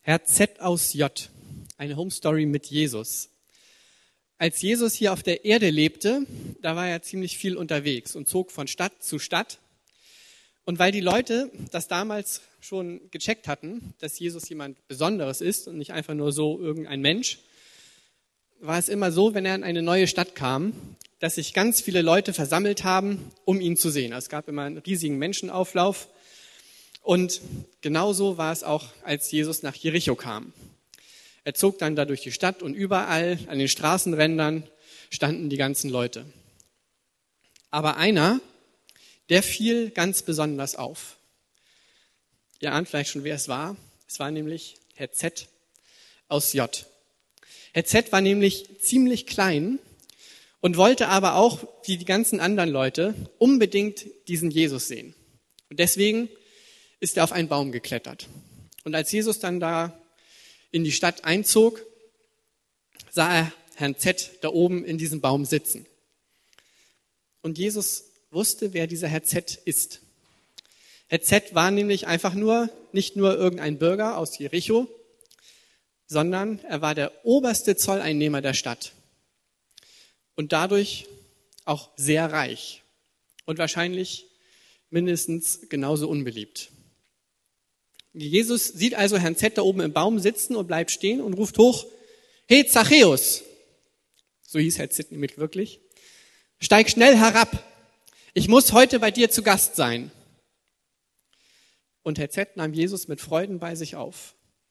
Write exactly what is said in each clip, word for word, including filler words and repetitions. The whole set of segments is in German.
Herr Z aus J, eine Home Story mit Jesus. Als Jesus hier auf der Erde lebte, da war er ziemlich viel unterwegs und zog von Stadt zu Stadt. Und weil die Leute das damals schon gecheckt hatten, dass Jesus jemand Besonderes ist und nicht einfach nur so irgendein Mensch, war es immer so, wenn er in eine neue Stadt kam, dass sich ganz viele Leute versammelt haben, um ihn zu sehen. Es gab immer einen riesigen Menschenauflauf. Und genauso war es auch, als Jesus nach Jericho kam. Er zog dann da durch die Stadt und überall an den Straßenrändern standen die ganzen Leute. Aber einer, der fiel ganz besonders auf. Ihr ahnt vielleicht schon, wer es war. Es war nämlich Herr Z aus J. Herr Z war nämlich ziemlich klein und wollte aber auch, wie die ganzen anderen Leute, unbedingt diesen Jesus sehen. Und deswegen ist er auf einen Baum geklettert. Und als Jesus dann da in die Stadt einzog, sah er Herrn Z da oben in diesem Baum sitzen. Und Jesus wusste, wer dieser Herr Z ist. Herr Z war nämlich einfach nur, nicht nur irgendein Bürger aus Jericho, sondern er war der oberste Zolleinnehmer der Stadt. Und dadurch auch sehr reich und wahrscheinlich mindestens genauso unbeliebt. Jesus sieht also Herrn Z da oben im Baum sitzen und bleibt stehen und ruft hoch, hey Zachäus, so hieß Herr Z nämlich wirklich, steig schnell herab, ich muss heute bei dir zu Gast sein. Und Herr Z nahm Jesus mit Freuden bei sich auf.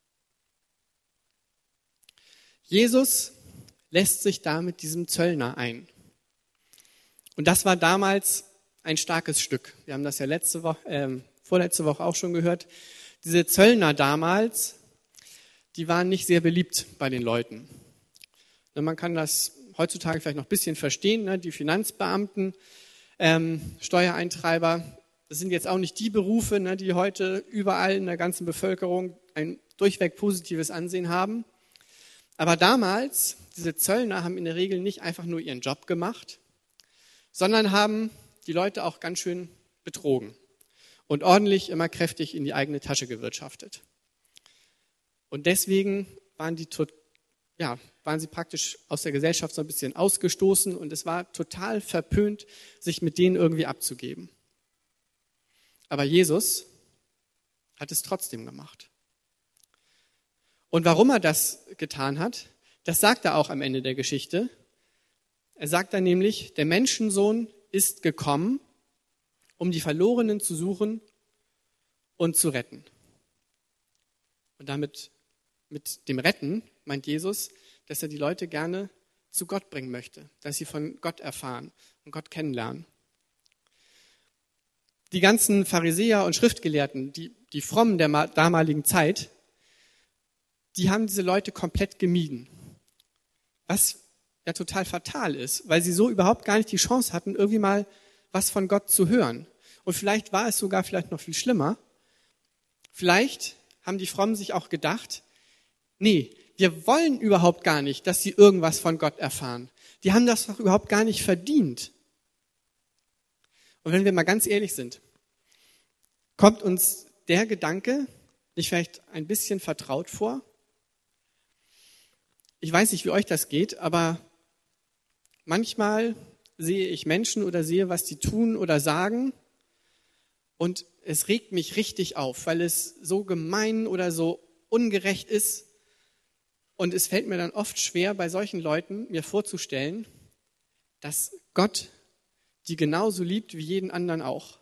Jesus lässt sich da mit diesem Zöllner ein. Und das war damals ein starkes Stück. Wir haben das ja letzte Woche, äh, vorletzte Woche auch schon gehört. Diese Zöllner damals, die waren nicht sehr beliebt bei den Leuten. Man kann das heutzutage vielleicht noch ein bisschen verstehen. Ne? Die Finanzbeamten, ähm, Steuereintreiber, das sind jetzt auch nicht die Berufe, ne, die heute überall in der ganzen Bevölkerung ein durchweg positives Ansehen haben. Aber damals, diese Zöllner haben in der Regel nicht einfach nur ihren Job gemacht, sondern haben die Leute auch ganz schön betrogen und ordentlich immer kräftig in die eigene Tasche gewirtschaftet. Und deswegen waren, die, ja, waren sie praktisch aus der Gesellschaft so ein bisschen ausgestoßen und es war total verpönt, sich mit denen irgendwie abzugeben. Aber Jesus hat es trotzdem gemacht. Und warum er das getan hat, das sagt er auch am Ende der Geschichte. Er sagt dann nämlich, der Menschensohn ist gekommen, um die Verlorenen zu suchen und zu retten. Und damit, mit dem Retten, meint Jesus, dass er die Leute gerne zu Gott bringen möchte, dass sie von Gott erfahren und Gott kennenlernen. Die ganzen Pharisäer und Schriftgelehrten, die, die Frommen der damaligen Zeit, die haben diese Leute komplett gemieden. Was ja total fatal ist, weil sie so überhaupt gar nicht die Chance hatten, irgendwie mal was von Gott zu hören. Und vielleicht war es sogar vielleicht noch viel schlimmer. Vielleicht haben die Frommen sich auch gedacht, nee, wir wollen überhaupt gar nicht, dass sie irgendwas von Gott erfahren. Die haben das doch überhaupt gar nicht verdient. Und wenn wir mal ganz ehrlich sind, kommt uns der Gedanke nicht vielleicht ein bisschen vertraut vor? Ich weiß nicht, wie euch das geht, aber manchmal sehe ich Menschen oder sehe, was die tun oder sagen und es regt mich richtig auf, weil es so gemein oder so ungerecht ist und es fällt mir dann oft schwer, bei solchen Leuten mir vorzustellen, dass Gott die genauso liebt wie jeden anderen auch.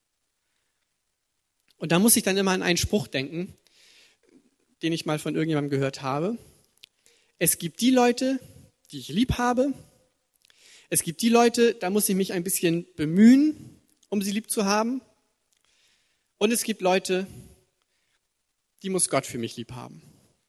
Und da muss ich dann immer an einen Spruch denken, den ich mal von irgendjemandem gehört habe. Es gibt die Leute, die ich lieb habe. Es gibt die Leute, da muss ich mich ein bisschen bemühen, um sie lieb zu haben. Und es gibt Leute, die muss Gott für mich lieb haben.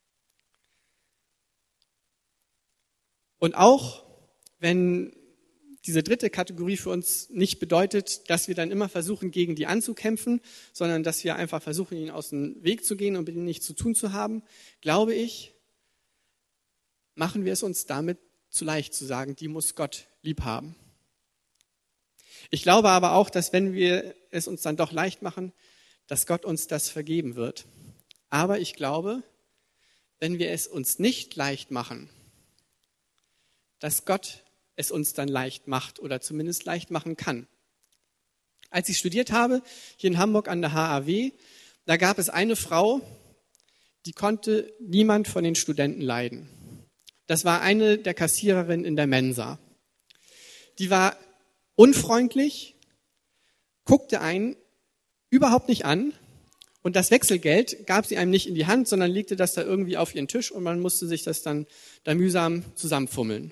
Und auch wenn diese dritte Kategorie für uns nicht bedeutet, dass wir dann immer versuchen, gegen die anzukämpfen, sondern dass wir einfach versuchen, ihnen aus dem Weg zu gehen und mit ihnen nichts zu tun zu haben, glaube ich, machen wir es uns damit zu leicht zu sagen, die muss Gott lieb haben. Ich glaube aber auch, dass wenn wir es uns dann doch leicht machen, dass Gott uns das vergeben wird. Aber ich glaube, wenn wir es uns nicht leicht machen, dass Gott es uns dann leicht macht oder zumindest leicht machen kann. Als ich studiert habe, hier in Hamburg an der H A W, da gab es eine Frau, die konnte niemand von den Studenten leiden. Das war eine der Kassiererinnen in der Mensa. Die war unfreundlich, guckte einen überhaupt nicht an und das Wechselgeld gab sie einem nicht in die Hand, sondern legte das da irgendwie auf ihren Tisch und man musste sich das dann da mühsam zusammenfummeln.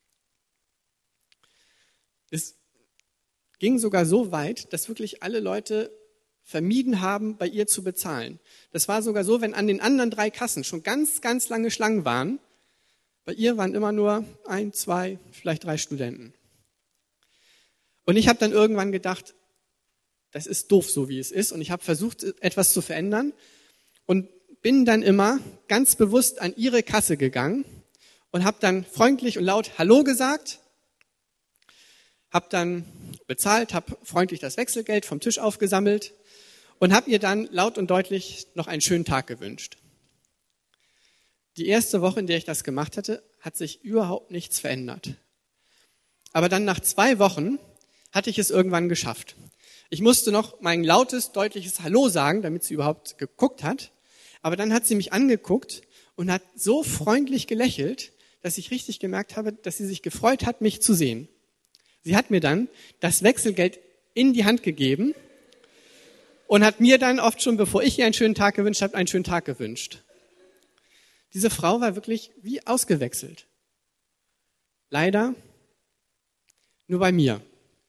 Es ging sogar so weit, dass wirklich alle Leute vermieden haben, bei ihr zu bezahlen. Das war sogar so, wenn an den anderen drei Kassen schon ganz, ganz lange Schlangen waren, bei ihr waren immer nur ein, zwei, vielleicht drei Studenten. Und ich habe dann irgendwann gedacht, das ist doof, so wie es ist. Und ich habe versucht, etwas zu verändern und bin dann immer ganz bewusst an ihre Kasse gegangen und habe dann freundlich und laut Hallo gesagt, habe dann bezahlt, habe freundlich das Wechselgeld vom Tisch aufgesammelt und habe ihr dann laut und deutlich noch einen schönen Tag gewünscht. Die erste Woche, in der ich das gemacht hatte, hat sich überhaupt nichts verändert. Aber dann nach zwei Wochen hatte ich es irgendwann geschafft. Ich musste noch mein lautes, deutliches Hallo sagen, damit sie überhaupt geguckt hat. Aber dann hat sie mich angeguckt und hat so freundlich gelächelt, dass ich richtig gemerkt habe, dass sie sich gefreut hat, mich zu sehen. Sie hat mir dann das Wechselgeld in die Hand gegeben und hat mir dann oft schon, bevor ich ihr einen schönen Tag gewünscht habe, einen schönen Tag gewünscht. Diese Frau war wirklich wie ausgewechselt. Leider nur bei mir.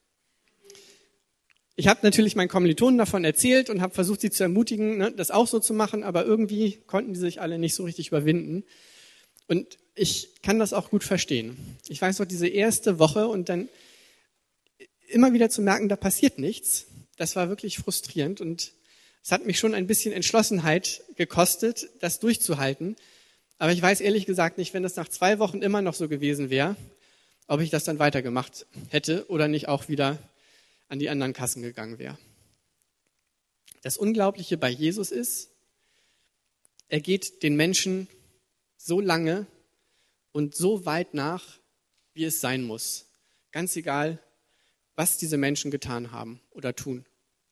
Ich habe natürlich meinen Kommilitonen davon erzählt und habe versucht, sie zu ermutigen, ne, das auch so zu machen, aber irgendwie konnten die sich alle nicht so richtig überwinden. Und ich kann das auch gut verstehen. Ich weiß noch, diese erste Woche und dann immer wieder zu merken, da passiert nichts, das war wirklich frustrierend und es hat mich schon ein bisschen Entschlossenheit gekostet, das durchzuhalten. Aber ich weiß ehrlich gesagt nicht, wenn das nach zwei Wochen immer noch so gewesen wäre, ob ich das dann weitergemacht hätte oder nicht auch wieder an die anderen Kassen gegangen wäre. Das Unglaubliche bei Jesus ist, er geht den Menschen so lange und so weit nach, wie es sein muss. Ganz egal, was diese Menschen getan haben oder tun.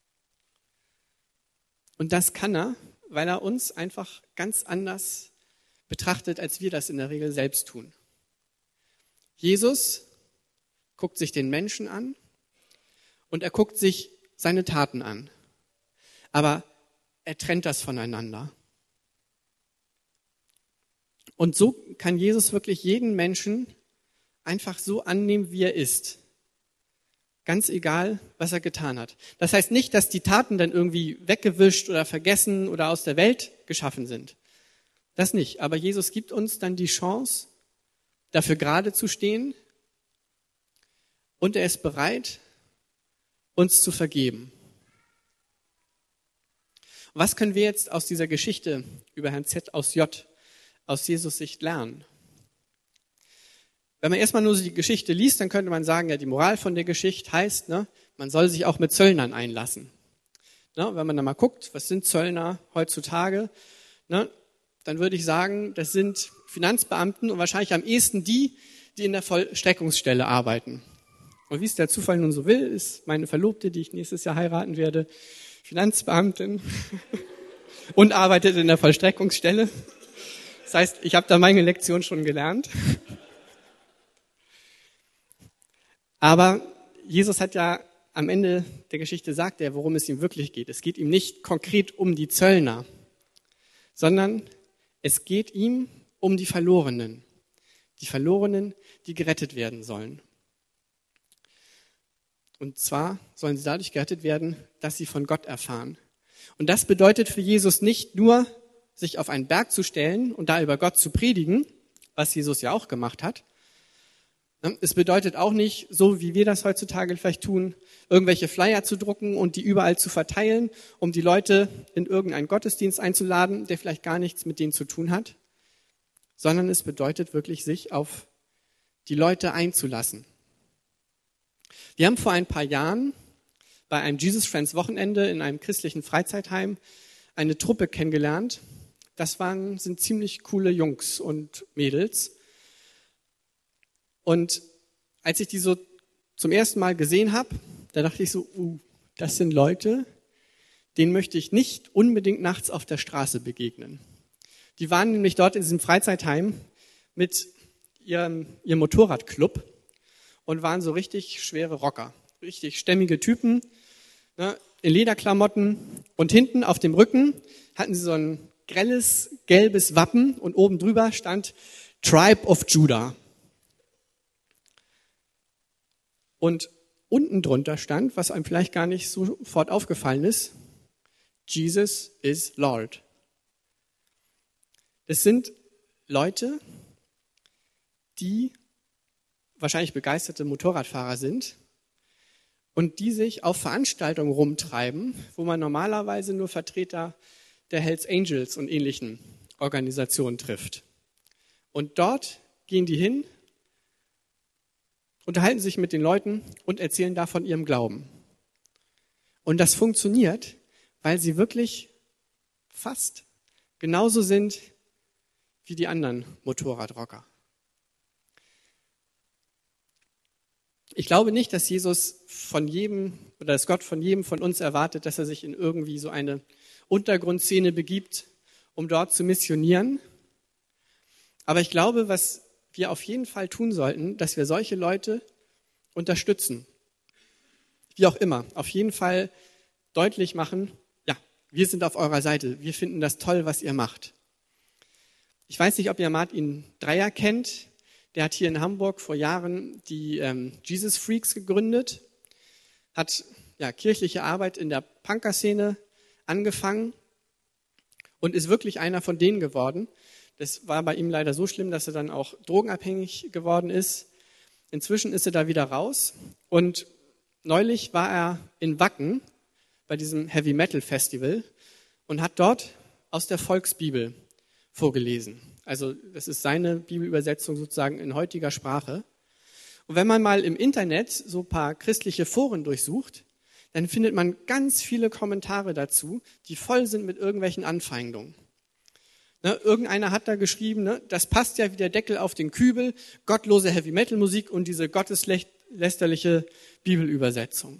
Und das kann er, weil er uns einfach ganz anders betrachtet, als wir das in der Regel selbst tun. Jesus guckt sich den Menschen an und er guckt sich seine Taten an. Aber er trennt das voneinander. Und so kann Jesus wirklich jeden Menschen einfach so annehmen, wie er ist. Ganz egal, was er getan hat. Das heißt nicht, dass die Taten dann irgendwie weggewischt oder vergessen oder aus der Welt geschaffen sind. Das nicht. Aber Jesus gibt uns dann die Chance, dafür gerade zu stehen und er ist bereit, uns zu vergeben. Was können wir jetzt aus dieser Geschichte über Herrn Z aus J aus Jesus Sicht lernen? Wenn man erstmal nur so die Geschichte liest, dann könnte man sagen, ja, die Moral von der Geschichte heißt, ne, man soll sich auch mit Zöllnern einlassen. Ne, wenn man da mal guckt, was sind Zöllner heutzutage, ne, dann würde ich sagen, das sind Finanzbeamten und wahrscheinlich am ehesten die, die in der Vollstreckungsstelle arbeiten. Und wie es der Zufall nun so will, ist meine Verlobte, die ich nächstes Jahr heiraten werde, Finanzbeamtin und arbeitet in der Vollstreckungsstelle. Das heißt, ich habe da meine Lektion schon gelernt. Aber Jesus hat ja am Ende der Geschichte sagt er, worum es ihm wirklich geht. Es geht ihm nicht konkret um die Zöllner, sondern es geht ihm um die Verlorenen. Die Verlorenen, die gerettet werden sollen. Und zwar sollen sie dadurch gerettet werden, dass sie von Gott erfahren. Und das bedeutet für Jesus nicht nur, sich auf einen Berg zu stellen und da über Gott zu predigen, was Jesus ja auch gemacht hat. Es bedeutet auch nicht, so wie wir das heutzutage vielleicht tun, irgendwelche Flyer zu drucken und die überall zu verteilen, um die Leute in irgendeinen Gottesdienst einzuladen, der vielleicht gar nichts mit denen zu tun hat, sondern es bedeutet wirklich, sich auf die Leute einzulassen. Wir haben vor ein paar Jahren bei einem Jesus Friends Wochenende in einem christlichen Freizeitheim eine Truppe kennengelernt, das waren, sind ziemlich coole Jungs und Mädels. Und als ich die so zum ersten Mal gesehen habe, da dachte ich so, uh, das sind Leute, denen möchte ich nicht unbedingt nachts auf der Straße begegnen. Die waren nämlich dort in diesem Freizeitheim mit ihrem, ihrem Motorradclub und waren so richtig schwere Rocker, richtig stämmige Typen, ne, in Lederklamotten, und hinten auf dem Rücken hatten sie so ein grelles gelbes Wappen und oben drüber stand Tribe of Judah. Und unten drunter stand, was einem vielleicht gar nicht sofort aufgefallen ist, Jesus is Lord. Das sind Leute, die wahrscheinlich begeisterte Motorradfahrer sind und die sich auf Veranstaltungen rumtreiben, wo man normalerweise nur Vertreter der Hells Angels und ähnlichen Organisationen trifft. Und dort gehen die hin, unterhalten sich mit den Leuten und erzählen da von ihrem Glauben. Und das funktioniert, weil sie wirklich fast genauso sind wie die anderen Motorradrocker. Ich glaube nicht, dass Jesus von jedem oder dass Gott von jedem von uns erwartet, dass er sich in irgendwie so eine Untergrundszene begibt, um dort zu missionieren. Aber ich glaube, was wir auf jeden Fall tun sollten, dass wir solche Leute unterstützen. Wie auch immer. Auf jeden Fall deutlich machen, ja, wir sind auf eurer Seite. Wir finden das toll, was ihr macht. Ich weiß nicht, ob ihr Martin Dreyer kennt. Der hat hier in Hamburg vor Jahren die ähm, Jesus Freaks gegründet, hat ja, kirchliche Arbeit in der Punkerszene angefangen und ist wirklich einer von denen geworden. Das war bei ihm leider so schlimm, dass er dann auch drogenabhängig geworden ist. Inzwischen ist er da wieder raus und neulich war er in Wacken bei diesem Heavy Metal Festival und hat dort aus der Volksbibel vorgelesen. Also das ist seine Bibelübersetzung sozusagen in heutiger Sprache. Und wenn man mal im Internet so ein paar christliche Foren durchsucht, dann findet man ganz viele Kommentare dazu, die voll sind mit irgendwelchen Anfeindungen. Ne, irgendeiner hat da geschrieben, ne, das passt ja wie der Deckel auf den Kübel, gottlose Heavy-Metal-Musik und diese gotteslästerliche Bibelübersetzung.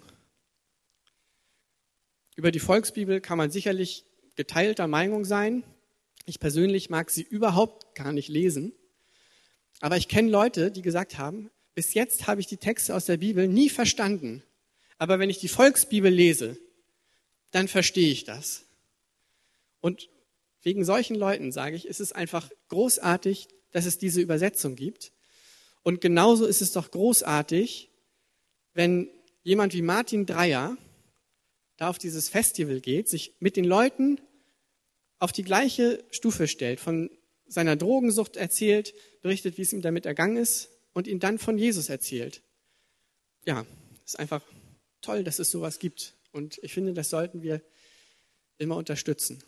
Über die Volksbibel kann man sicherlich geteilter Meinung sein. Ich persönlich mag sie überhaupt gar nicht lesen. Aber ich kenne Leute, die gesagt haben, bis jetzt habe ich die Texte aus der Bibel nie verstanden. Aber wenn ich die Volksbibel lese, dann verstehe ich das. Und wegen solchen Leuten, sage ich, ist es einfach großartig, dass es diese Übersetzung gibt. Und genauso ist es doch großartig, wenn jemand wie Martin Dreyer da auf dieses Festival geht, sich mit den Leuten auf die gleiche Stufe stellt, von seiner Drogensucht erzählt, berichtet, wie es ihm damit ergangen ist und ihn dann von Jesus erzählt. Ja, ist einfach toll, dass es sowas gibt. Und ich finde, das sollten wir immer unterstützen.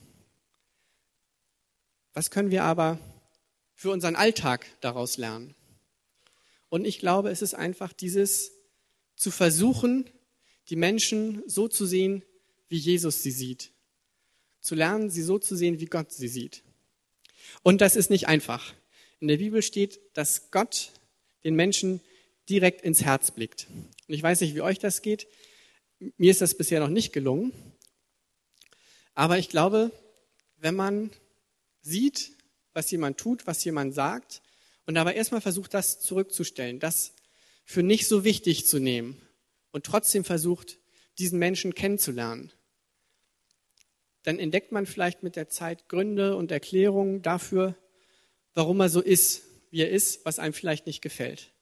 Was können wir aber für unseren Alltag daraus lernen? Und ich glaube, es ist einfach dieses zu versuchen, die Menschen so zu sehen, wie Jesus sie sieht. Zu lernen, sie so zu sehen, wie Gott sie sieht. Und das ist nicht einfach. In der Bibel steht, dass Gott den Menschen direkt ins Herz blickt. Und ich weiß nicht, wie euch das geht. Mir ist das bisher noch nicht gelungen. Aber ich glaube, wenn man sieht, was jemand tut, was jemand sagt, und aber erstmal versucht, das zurückzustellen, das für nicht so wichtig zu nehmen und trotzdem versucht, diesen Menschen kennenzulernen, dann entdeckt man vielleicht mit der Zeit Gründe und Erklärungen dafür, warum er so ist, wie er ist, was einem vielleicht nicht gefällt.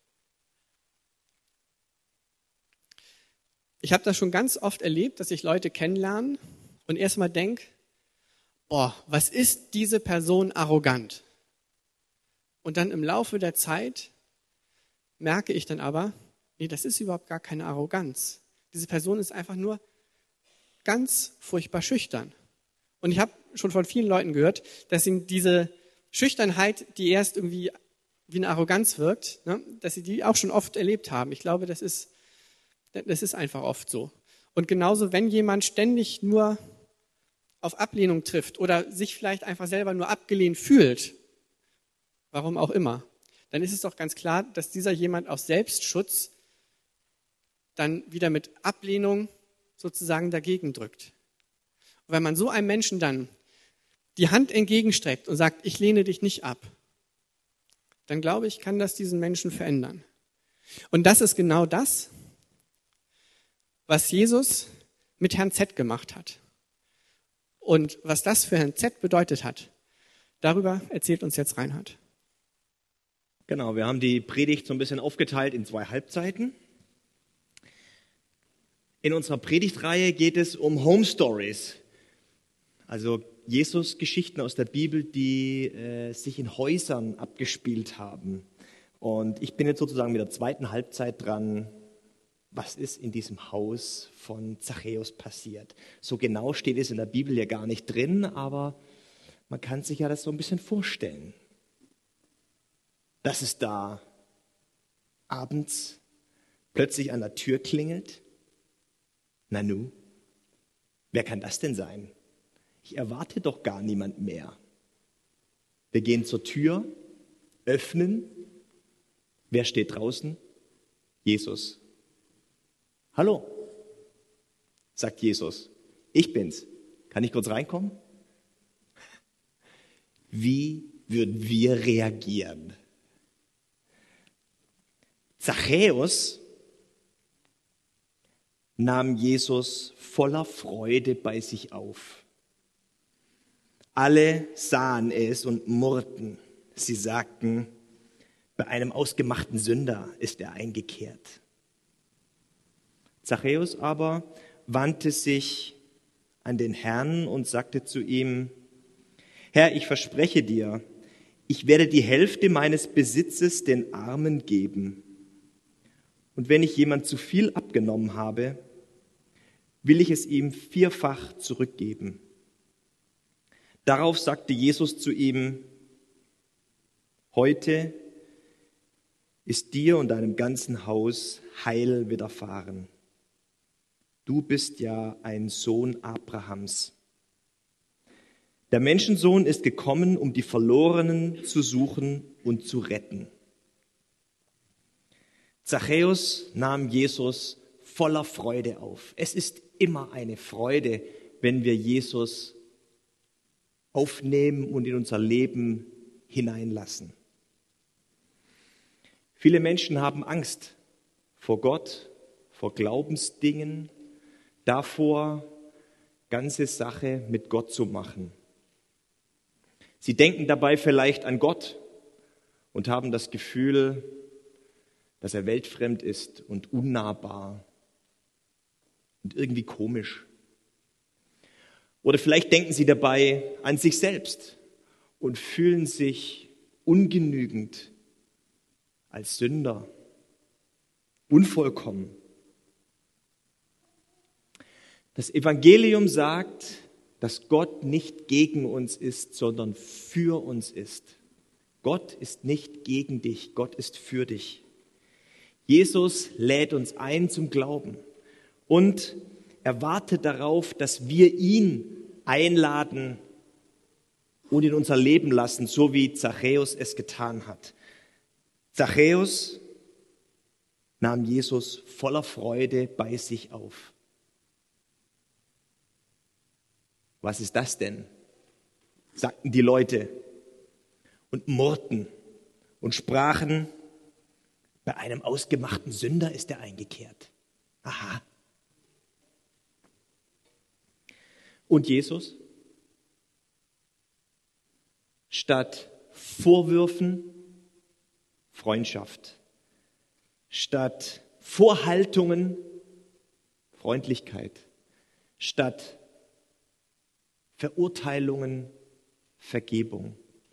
Ich habe das schon ganz oft erlebt, dass ich Leute kennenlerne und erstmal denke, oh, was ist diese Person arrogant? Und dann im Laufe der Zeit merke ich dann aber, nee, das ist überhaupt gar keine Arroganz. Diese Person ist einfach nur ganz furchtbar schüchtern. Und ich habe schon von vielen Leuten gehört, dass ihnen diese Schüchternheit, die erst irgendwie wie eine Arroganz wirkt, ne, dass sie die auch schon oft erlebt haben. Ich glaube, das ist, das ist einfach oft so. Und genauso, wenn jemand ständig nur auf Ablehnung trifft oder sich vielleicht einfach selber nur abgelehnt fühlt, warum auch immer, dann ist es doch ganz klar, dass dieser jemand aus Selbstschutz dann wieder mit Ablehnung sozusagen dagegen drückt. Und wenn man so einem Menschen dann die Hand entgegenstreckt und sagt, ich lehne dich nicht ab, dann glaube ich, kann das diesen Menschen verändern. Und das ist genau das, was Jesus mit Herrn Z gemacht hat. Und was das für Herrn Z bedeutet hat, darüber erzählt uns jetzt Reinhard. Genau, wir haben die Predigt so ein bisschen aufgeteilt in zwei Halbzeiten. In unserer Predigtreihe geht es um Home Stories, also Jesus-Geschichten aus der Bibel, die äh, sich in Häusern abgespielt haben. Und ich bin jetzt sozusagen mit der zweiten Halbzeit dran. Was ist in diesem Haus von Zachäus passiert? So genau steht es in der Bibel ja gar nicht drin, aber man kann sich ja das so ein bisschen vorstellen. Dass es da abends plötzlich an der Tür klingelt. Nanu, wer kann das denn sein? Ich erwarte doch gar niemand mehr. Wir gehen zur Tür, öffnen. Wer steht draußen? Jesus. Hallo, sagt Jesus. Ich bin's. Kann ich kurz reinkommen? Wie würden wir reagieren? Zachäus nahm Jesus voller Freude bei sich auf. Alle sahen es und murrten. Sie sagten, bei einem ausgemachten Sünder ist er eingekehrt. Zachäus aber wandte sich an den Herrn und sagte zu ihm, Herr, ich verspreche dir, ich werde die Hälfte meines Besitzes den Armen geben. Und wenn ich jemand zu viel abgenommen habe, will ich es ihm vierfach zurückgeben. Darauf sagte Jesus zu ihm, heute ist dir und deinem ganzen Haus Heil widerfahren. Du bist ja ein Sohn Abrahams. Der Menschensohn ist gekommen, um die Verlorenen zu suchen und zu retten. Zachäus nahm Jesus voller Freude auf. Es ist immer eine Freude, wenn wir Jesus aufnehmen und in unser Leben hineinlassen. Viele Menschen haben Angst vor Gott, vor Glaubensdingen, davor, ganze Sache mit Gott zu machen. Sie denken dabei vielleicht an Gott und haben das Gefühl, dass er weltfremd ist und unnahbar und irgendwie komisch. Oder vielleicht denken sie dabei an sich selbst und fühlen sich ungenügend als Sünder, unvollkommen. Das Evangelium sagt, dass Gott nicht gegen uns ist, sondern für uns ist. Gott ist nicht gegen dich, Gott ist für dich. Jesus lädt uns ein zum Glauben und er wartet darauf, dass wir ihn einladen und in unser Leben lassen, so wie Zachäus es getan hat. Zachäus nahm Jesus voller Freude bei sich auf. Was ist das denn? Sagten die Leute und murrten und sprachen, bei einem ausgemachten Sünder ist er eingekehrt. Aha. Und Jesus? Statt Vorwürfen, Freundschaft. Statt Vorhaltungen, Freundlichkeit. Statt Verurteilungen, Vergebung.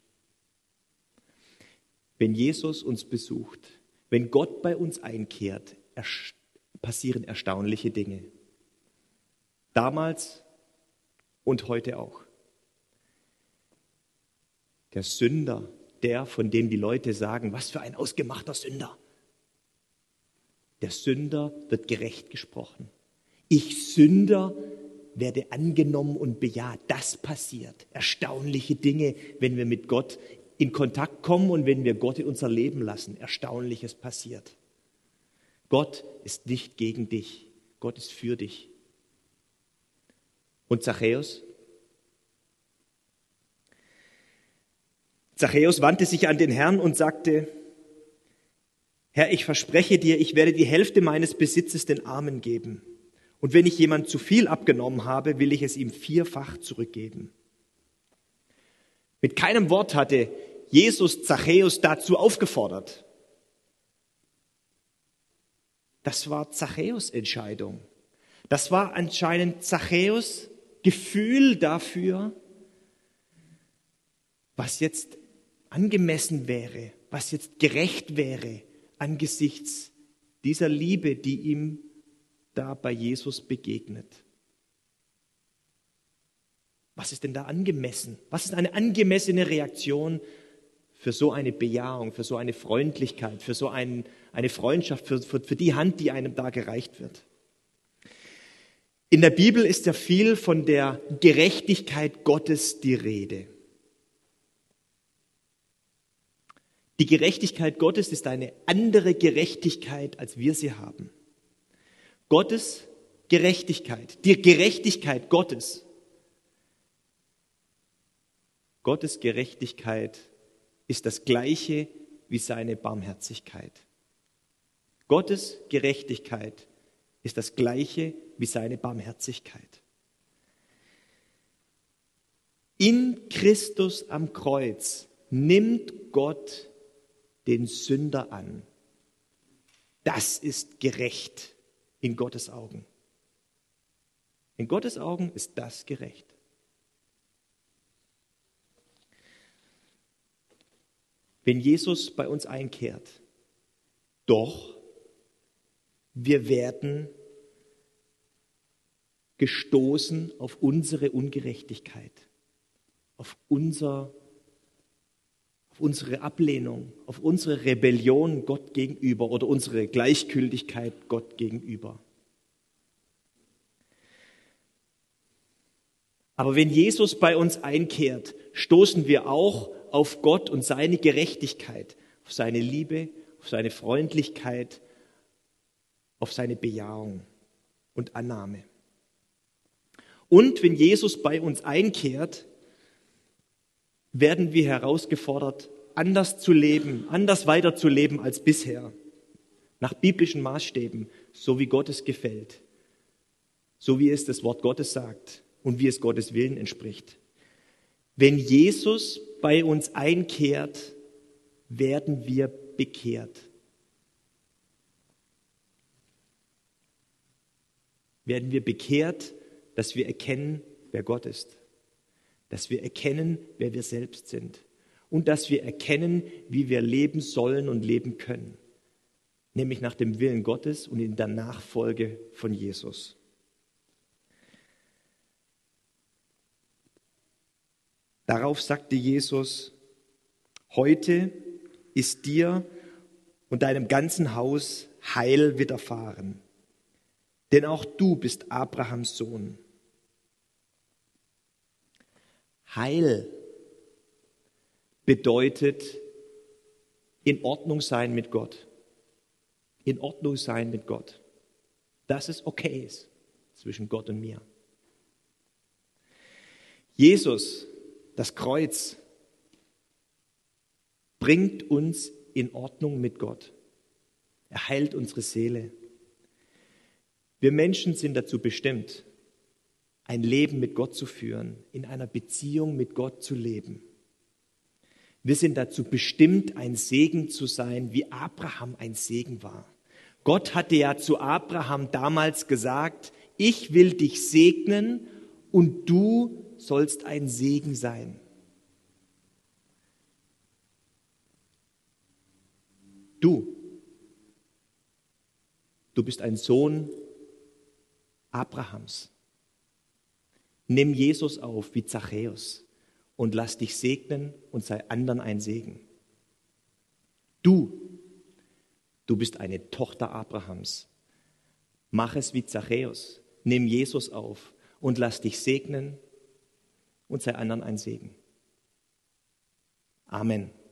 Wenn Jesus uns besucht, wenn Gott bei uns einkehrt, passieren erstaunliche Dinge. Damals und heute auch. Der Sünder, der, von dem die Leute sagen, was für ein ausgemachter Sünder. Der Sünder wird gerecht gesprochen. Ich Sünder werde angenommen und bejaht. Das passiert. Erstaunliche Dinge, wenn wir mit Gott in Kontakt kommen und wenn wir Gott in unser Leben lassen. Erstaunliches passiert. Gott ist nicht gegen dich. Gott ist für dich. Und Zachäus? Zachäus wandte sich an den Herrn und sagte, Herr, ich verspreche dir, ich werde die Hälfte meines Besitzes den Armen geben. Und wenn ich jemand zu viel abgenommen habe, will ich es ihm vierfach zurückgeben. Mit keinem Wort hatte Jesus Zachäus dazu aufgefordert. Das war Zachäus' Entscheidung. Das war anscheinend Zachäus' Gefühl dafür, was jetzt angemessen wäre, was jetzt gerecht wäre angesichts dieser Liebe, die ihm da bei Jesus begegnet. Was ist denn da angemessen? Was ist eine angemessene Reaktion für so eine Bejahung, für so eine Freundlichkeit, für so ein, eine Freundschaft, für, für, für die Hand, die einem da gereicht wird? In der Bibel ist ja viel von der Gerechtigkeit Gottes die Rede. Die Gerechtigkeit Gottes ist eine andere Gerechtigkeit, als wir sie haben. Gottes Gerechtigkeit, die Gerechtigkeit Gottes. Gottes Gerechtigkeit ist das Gleiche wie seine Barmherzigkeit. Gottes Gerechtigkeit ist das Gleiche wie seine Barmherzigkeit. In Christus am Kreuz nimmt Gott den Sünder an. Das ist gerecht in Gottes Augen. In Gottes Augen ist das gerecht. Wenn Jesus bei uns einkehrt, doch, wir werden gestoßen auf unsere Ungerechtigkeit, auf unser auf unsere Ablehnung, auf unsere Rebellion Gott gegenüber oder unsere Gleichgültigkeit Gott gegenüber. Aber wenn Jesus bei uns einkehrt, stoßen wir auch auf Gott und seine Gerechtigkeit, auf seine Liebe, auf seine Freundlichkeit, auf seine Bejahung und Annahme. Und wenn Jesus bei uns einkehrt, werden wir herausgefordert, anders zu leben, anders weiterzuleben als bisher, nach biblischen Maßstäben, so wie Gott es gefällt, so wie es das Wort Gottes sagt und wie es Gottes Willen entspricht. Wenn Jesus bei uns einkehrt, werden wir bekehrt. Werden wir bekehrt, dass wir erkennen, wer Gott ist. Dass wir erkennen, wer wir selbst sind. Und dass wir erkennen, wie wir leben sollen und leben können. Nämlich nach dem Willen Gottes und in der Nachfolge von Jesus. Darauf sagte Jesus, heute ist dir und deinem ganzen Haus Heil widerfahren. Denn auch du bist Abrahams Sohn. Heil bedeutet in Ordnung sein mit Gott. In Ordnung sein mit Gott. Dass es okay ist zwischen Gott und mir. Jesus, das Kreuz, bringt uns in Ordnung mit Gott. Er heilt unsere Seele. Wir Menschen sind dazu bestimmt, ein Leben mit Gott zu führen, in einer Beziehung mit Gott zu leben. Wir sind dazu bestimmt, ein Segen zu sein, wie Abraham ein Segen war. Gott hatte ja zu Abraham damals gesagt, ich will dich segnen und du sollst ein Segen sein. Du, du bist ein Sohn Abrahams. Nimm Jesus auf wie Zachäus und lass dich segnen und sei anderen ein Segen. Du, du bist eine Tochter Abrahams. Mach es wie Zachäus. Nimm Jesus auf und lass dich segnen und sei anderen ein Segen. Amen.